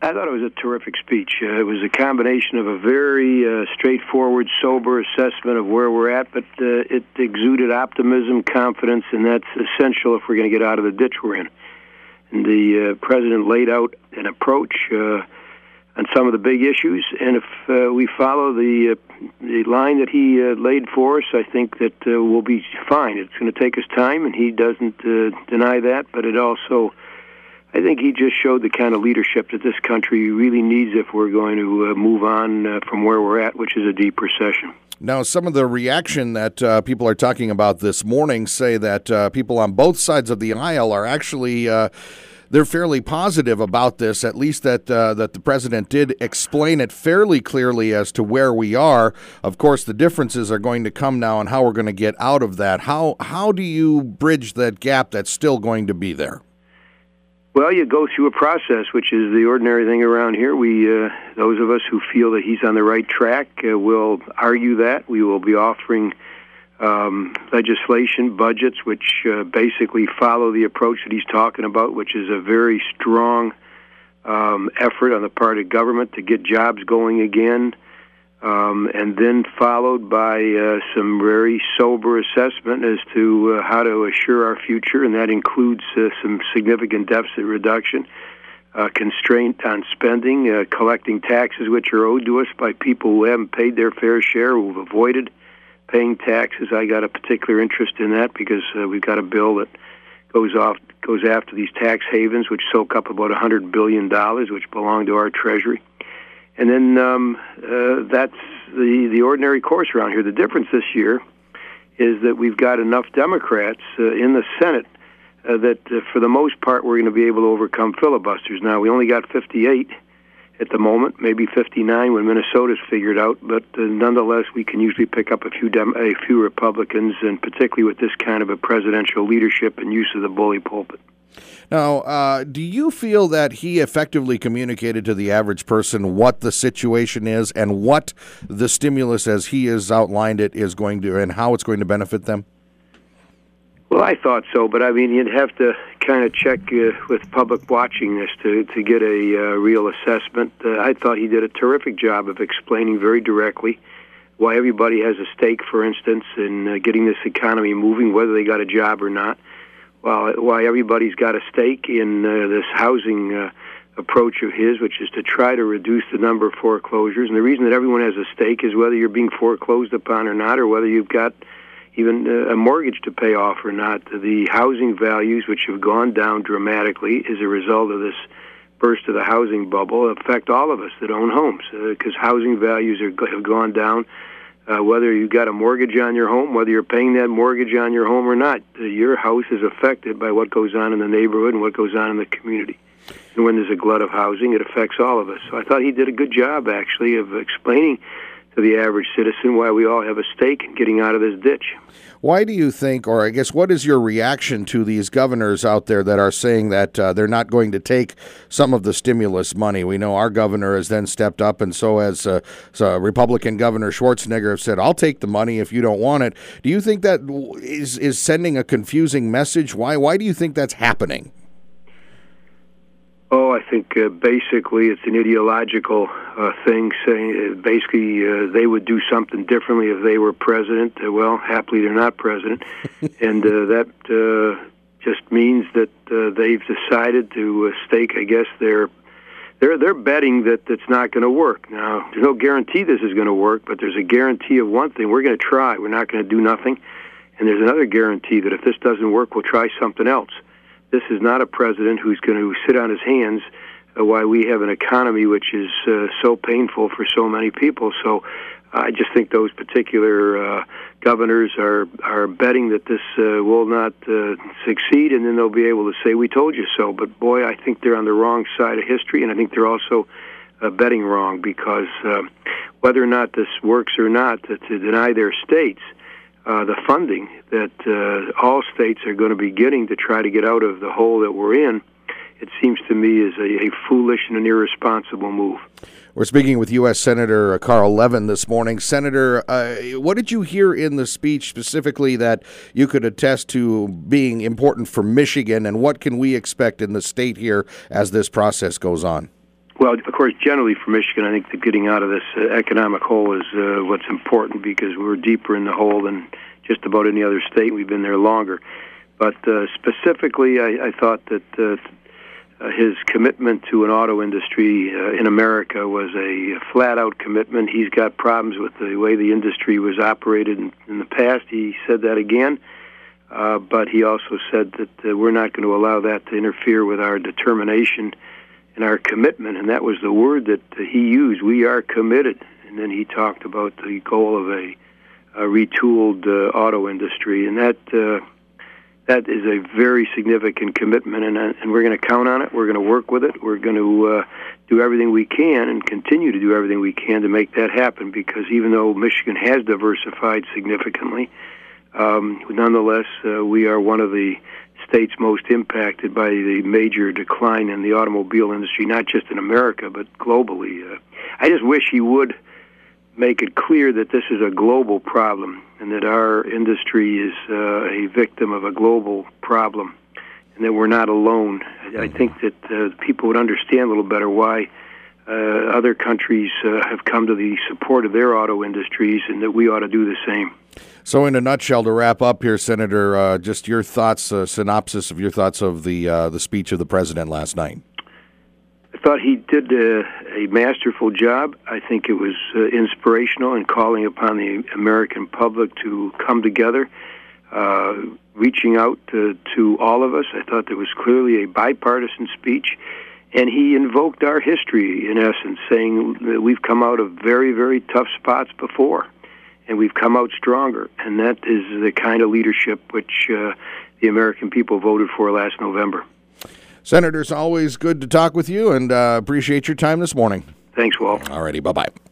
I thought it was a terrific speech. It was a combination of a very straightforward, sober assessment of where we're at, but it exuded optimism, confidence, and that's essential if we're going to get out of the ditch we're in. And the president laid out an approach on some of the big issues, and if we follow the line that he laid for us, I think that we'll be fine. It's going to take us time, and he doesn't deny that, but it also, I think he just showed the kind of leadership that this country really needs if we're going to move on from where we're at, which is a deep recession. Now, some of the reaction that people are talking about this morning say that people on both sides of the aisle are actually they're fairly positive about this, at least that the president did explain it fairly clearly as to where we are. Of course, the differences are going to come now on how we're going to get out of that. How do you bridge that gap that's still going to be there? Well, you go through a process, which is the ordinary thing around here. We, those of us who feel that he's on the right track, will argue that. We will be offering legislation, budgets, which basically follow the approach that he's talking about, which is a very strong effort on the part of government to get jobs going again, and then followed by some very sober assessment as to how to assure our future, and that includes some significant deficit reduction, constraint on spending, collecting taxes which are owed to us by people who haven't paid their fair share, who've avoided paying taxes. I got a particular interest in that because we've got a bill that goes after these tax havens, which soak up about $100 billion, which belong to our Treasury. And then that's the ordinary course around here. The difference this year is that we've got enough Democrats in the Senate that for the most part we're going to be able to overcome filibusters. Now, we only got 58 at the moment, maybe 59 when Minnesota's figured out, but nonetheless we can usually pick up a few Republicans, and particularly with this kind of a presidential leadership and use of the bully pulpit. Now, do you feel that he effectively communicated to the average person what the situation is and what the stimulus, as he has outlined it, is going to, and how it's going to benefit them? Well, I thought so, but I mean, you'd have to kind of check with public watching this to get a real assessment. I thought he did a terrific job of explaining very directly why everybody has a stake, for instance, in getting this economy moving, whether they got a job or not. Why everybody's got a stake in this housing approach of his, which is to try to reduce the number of foreclosures. And the reason that everyone has a stake is whether you're being foreclosed upon or not, or whether you've got even a mortgage to pay off or not. The housing values, which have gone down dramatically as a result of this burst of the housing bubble, affect all of us that own homes, because housing values have gone down. Whether you've got a mortgage on your home, whether you're paying that mortgage on your home or not, your house is affected by what goes on in the neighborhood and what goes on in the community. And when there's a glut of housing, it affects all of us. So I thought he did a good job, actually, of explaining to the average citizen why we all have a stake in getting out of this ditch. Why do you think, or I guess what is your reaction to these governors out there that are saying that they're not going to take some of the stimulus money? We know our governor has then stepped up, and so has Republican Governor Schwarzenegger have said, I'll take the money if you don't want it. Do you think that is sending a confusing message? Why do you think that's happening? Oh, I think basically it's an ideological thing, saying basically they would do something differently if they were president. Well, happily they're not president, and that just means that they've decided to stake, I guess, they're betting that it's not going to work. Now, there's no guarantee this is going to work, but there's a guarantee of one thing: we're going to try. We're not going to do nothing. And there's another guarantee that if this doesn't work, we'll try something else. This is not a president who's going to sit on his hands while we have an economy which is so painful for so many people. So I just think those particular governors are betting that this will not succeed, and then they'll be able to say, we told you so. But, boy, I think they're on the wrong side of history, and I think they're also betting wrong, because whether or not this works or not, to deny their states the funding that all states are going to be getting to try to get out of the hole that we're in, it seems to me is a foolish and an irresponsible move. We're speaking with U.S. Senator Carl Levin this morning. Senator, what did you hear in the speech specifically that you could attest to being important for Michigan, and what can we expect in the state here as this process goes on? Well, of course, generally for Michigan, I think that getting out of this economic hole is what's important, because we're deeper in the hole than just about any other state. We've been there longer. But specifically, I thought that his commitment to an auto industry in America was a flat-out commitment. He's got problems with the way the industry was operated in the past. He said that again. But he also said that we're not going to allow that to interfere with our determination and our commitment, and that was the word that he used. We are committed. And then he talked about the goal of a retooled auto industry, and that is a very significant commitment, and we're going to count on it. We're going to work with it. We're going to do everything we can and continue to do everything we can to make that happen, because even though Michigan has diversified significantly, nonetheless, we are one of the states most impacted by the major decline in the automobile industry, not just in America, but globally. I just wish he would make it clear that this is a global problem and that our industry is a victim of a global problem and that we're not alone. I think that people would understand a little better why other countries have come to the support of their auto industries, and that we ought to do the same. So in a nutshell, to wrap up here, Senator, just your thoughts, synopsis of your thoughts of the speech of the president last night. I thought he did a masterful job. I think it was inspirational in calling upon the American public to come together, reaching out to all of us. I thought there was clearly a bipartisan speech, and he invoked our history, in essence, saying that we've come out of very, very tough spots before, and we've come out stronger, and that is the kind of leadership which the American people voted for last November. Senator, it's always good to talk with you, and appreciate your time this morning. Thanks, Walt. All righty, bye-bye.